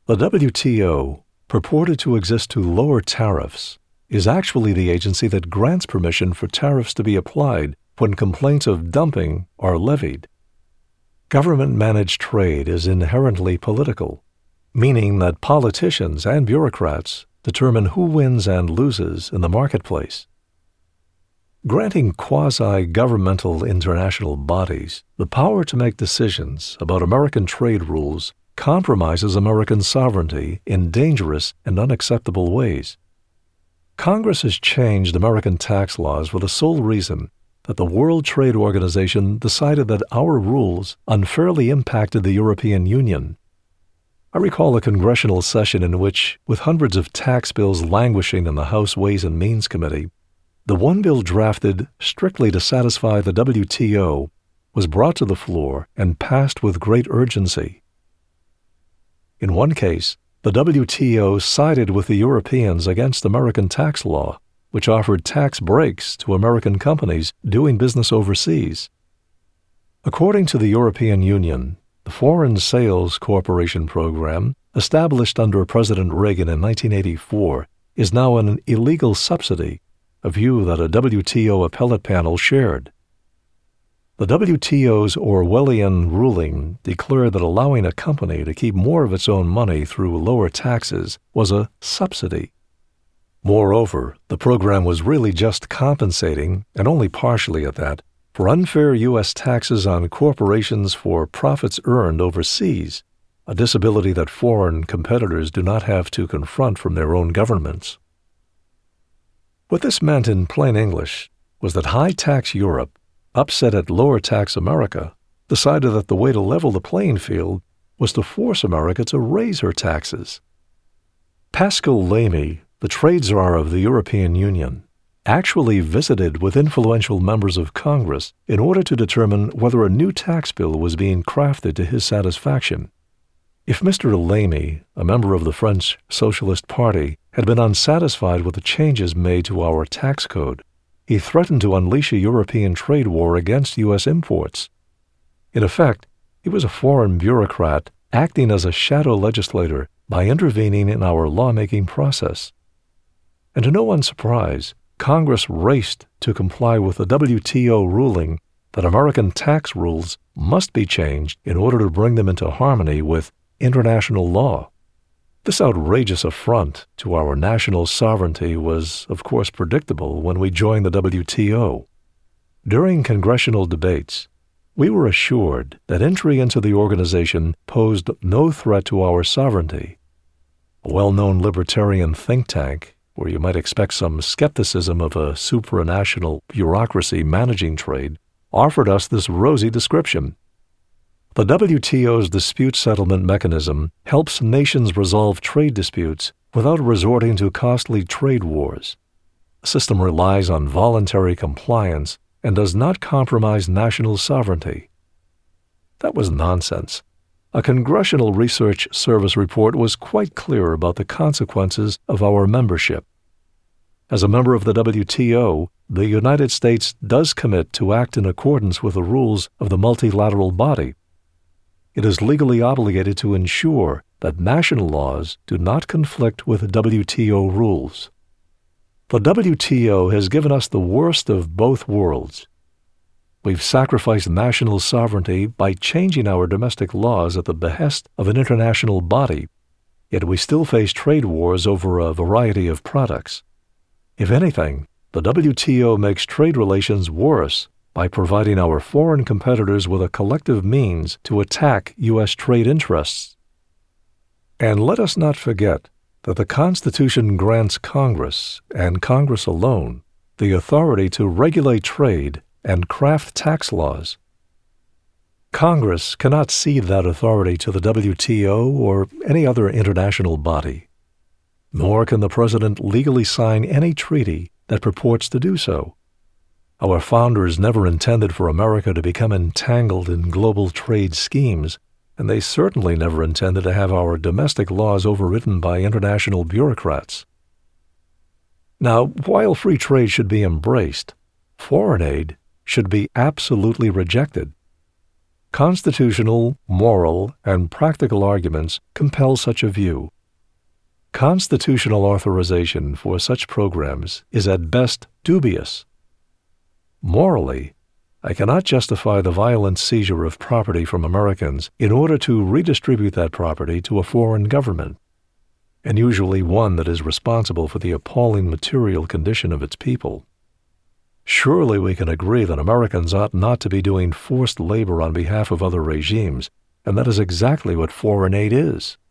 The WTO, purported to exist to lower tariffs, is actually the agency that grants permission for tariffs to be applied when complaints of dumping are levied. Government-managed trade is inherently political, meaning that politicians and bureaucrats determine who wins and loses in the marketplace. Granting quasi-governmental international bodies the power to make decisions about American trade rules compromises American sovereignty in dangerous and unacceptable ways. Congress has changed American tax laws for the sole reason that the World Trade Organization decided that our rules unfairly impacted the European Union. I recall a congressional session in which, with hundreds of tax bills languishing in the House Ways and Means Committee, the one bill drafted strictly to satisfy the WTO was brought to the floor and passed with great urgency. In one case, the WTO sided with the Europeans against American tax law, which offered tax breaks to American companies doing business overseas. According to the European Union, the Foreign Sales Corporation Program, established under President Reagan in 1984, is now an illegal subsidy, a view that a WTO appellate panel shared. The WTO's Orwellian ruling declared that allowing a company to keep more of its own money through lower taxes was a subsidy. Moreover, the program was really just compensating, and only partially at that, for unfair U.S. taxes on corporations for profits earned overseas, a disability that foreign competitors do not have to confront from their own governments. What this meant in plain English was that high-tax Europe, upset at lower-tax America, decided that the way to level the playing field was to force America to raise her taxes. Pascal Lamy, the trade czar of the European Union, actually visited with influential members of Congress in order to determine whether a new tax bill was being crafted to his satisfaction. If Mr. Lamy, a member of the French Socialist Party, had been unsatisfied with the changes made to our tax code, he threatened to unleash a European trade war against U.S. imports. In effect, he was a foreign bureaucrat acting as a shadow legislator by intervening in our lawmaking process. And to no one's surprise, Congress raced to comply with the WTO ruling that American tax rules must be changed in order to bring them into harmony with international law. This outrageous affront to our national sovereignty was, of course, predictable when we joined the WTO. During congressional debates, we were assured that entry into the organization posed no threat to our sovereignty. A well-known libertarian think tank, where you might expect some skepticism of a supranational bureaucracy managing trade, offered us this rosy description. The WTO's dispute settlement mechanism helps nations resolve trade disputes without resorting to costly trade wars. The system relies on voluntary compliance and does not compromise national sovereignty. That was nonsense. A Congressional Research Service report was quite clear about the consequences of our membership. As a member of the WTO, the United States does commit to act in accordance with the rules of the multilateral body. It is legally obligated to ensure that national laws do not conflict with WTO rules. The WTO has given us the worst of both worlds. We've sacrificed national sovereignty by changing our domestic laws at the behest of an international body, yet we still face trade wars over a variety of products. If anything, the WTO makes trade relations worse by providing our foreign competitors with a collective means to attack U.S. trade interests. And let us not forget that the Constitution grants Congress, and Congress alone, the authority to regulate trade and craft tax laws. Congress cannot cede that authority to the WTO or any other international body. Nor can the President legally sign any treaty that purports to do so. Our founders never intended for America to become entangled in global trade schemes, and they certainly never intended to have our domestic laws overridden by international bureaucrats. Now, while free trade should be embraced, foreign aid should be absolutely rejected. Constitutional, moral, and practical arguments compel such a view. Constitutional authorization for such programs is at best dubious. Morally, I cannot justify the violent seizure of property from Americans in order to redistribute that property to a foreign government, and usually one that is responsible for the appalling material condition of its people. Surely we can agree that Americans ought not to be doing forced labor on behalf of other regimes, and that is exactly what foreign aid is.